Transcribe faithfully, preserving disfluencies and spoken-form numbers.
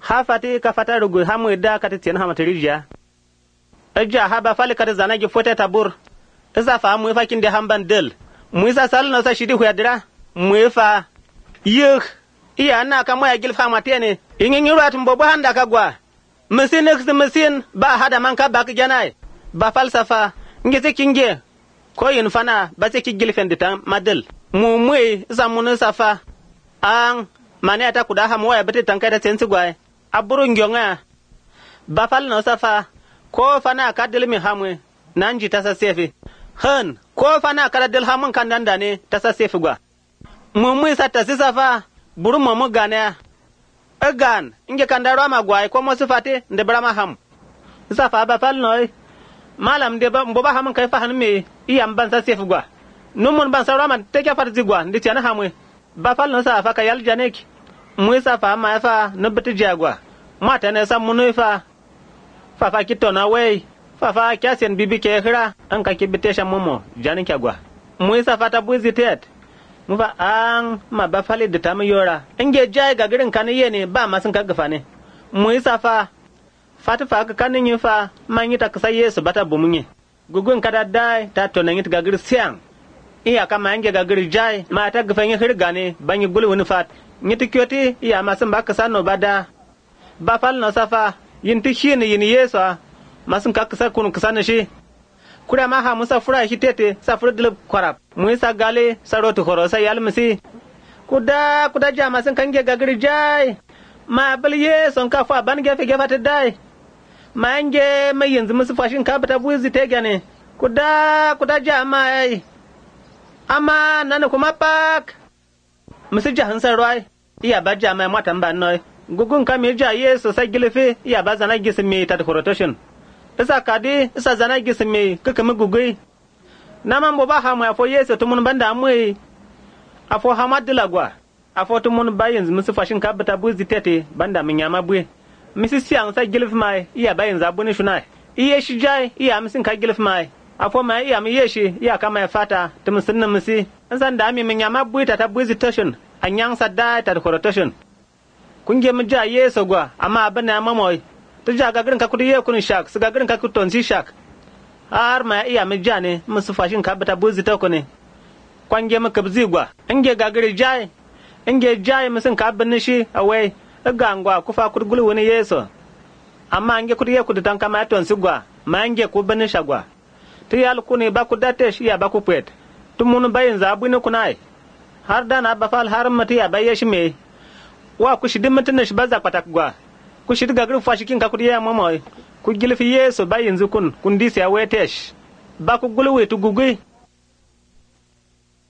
hafati ka fata rugu hamu da ka titien hamatirija aja haba fali ka zana gi fote tabur isa fa mu fa kin de hamban del mu isa sal na sa shidi huyadira mu fa yeh iya na ka moya gil fama tene ingin yurat mbobo handa ka gwa mesin ex mesin ba hada man ka bak janai ba falsafa ngese kinge ko yin fana ba se ki gil fendita madel mu mu isa mun safa an mane ta kuda ha moya bete tanka da sensi gwa aburu ngyonga ba fal no safa ko fana ka del mi hamwe nanji ta sa sefi han ko fana ka del hamun kan danda ne ta sa sefi gwa mu mu sa ta safa buru mu mu gane agan inge kan da rama gwa ko mo sifate nde brama ham safa ba fal no malam de ba mbo ba hamun kai fa han me iyam ban sa sefi gwa numun ban sa rama te ka farzi gwa ndi tiana hamwe ba fal no safa ka yal janeki mu safa ma fa no bitu jagwa mata ne san munu fa fa fa kitona wei fa fa kyasen bibi ke hira an ka kibite shan momo janin kyagwa mu safa ta buzitet mu fa an ma ba fale da ta mu yora inge jai ga girin kan ne ba ma sun kaga fa ne mu safa fatu fa ka kanin yin fa man yi ta kasa yesu bata bumunye gugun kada dai ta tonan yi ga gir siang iya kama yange ga gir jai ma ta gafan yi hirga ne ban yi gulu wani fat nyiti kyoti iya masun ba ka sano bada ba fal no safa yin ti shine yin yesa masun ka kasa kun kasa shi kura ma ha musa fura shi tete sa fura dil kwarap mu isa gale saroti horosa yal misi kuda kuda ja masun kange ga gir jai ma bal yeson ka fa ban gefe gefe ta dai ma nge mai yanzu musu fashin ka bata buzi te gane kuda kuda ja mai ama nana kuma pak musu jahan sarwai iya ba ja mai matan ban noi gugun ka me ja yeso sai gilfe iya ba zana gisme ta rotation isa kadi isa zana gisme kaka mu gugui na man bo ba ha mu afo yeso tumun banda mu afo hamadilagwa afo tumun ba yanzu musu fashin ka bata buzi tete banda min yama buye misi siang sai gilfe mai iya ba yanzu abuni shunai iya shi jai iya misin ka gilfe mai afo mai iya mi yeshi iya kama ya fata tumusunna misi san da mi min yama buita ta buzi station anyang sadda ta rotation kunge mu ja yeso gwa amma abana mamoy to ja ga girin ka kudi ye kun shak su ga girin ka kuton si shak har ma iya mi ja ne musu fashin ka bata buzi ta kone kwange mu kabzi gwa inge ga giri jai inge jai musun ka bin shi awai ga ngwa kufa kurgulu wani yeso amma inge kudi ye kudi tan kama ton si gwa ma inge ku bin shagwa to yal kuni ba ku date shi ya ba ku pet tumun bayin zabu ne kunai har da na bafal har mati ya baye shi me wa ku shidin mutun shi baza patak gwa ku shid ga gru fashi kin ka kudi ya mama ku gilfi yeso bayin zukun kun disi ya wetesh ba ku gulwe tu gugui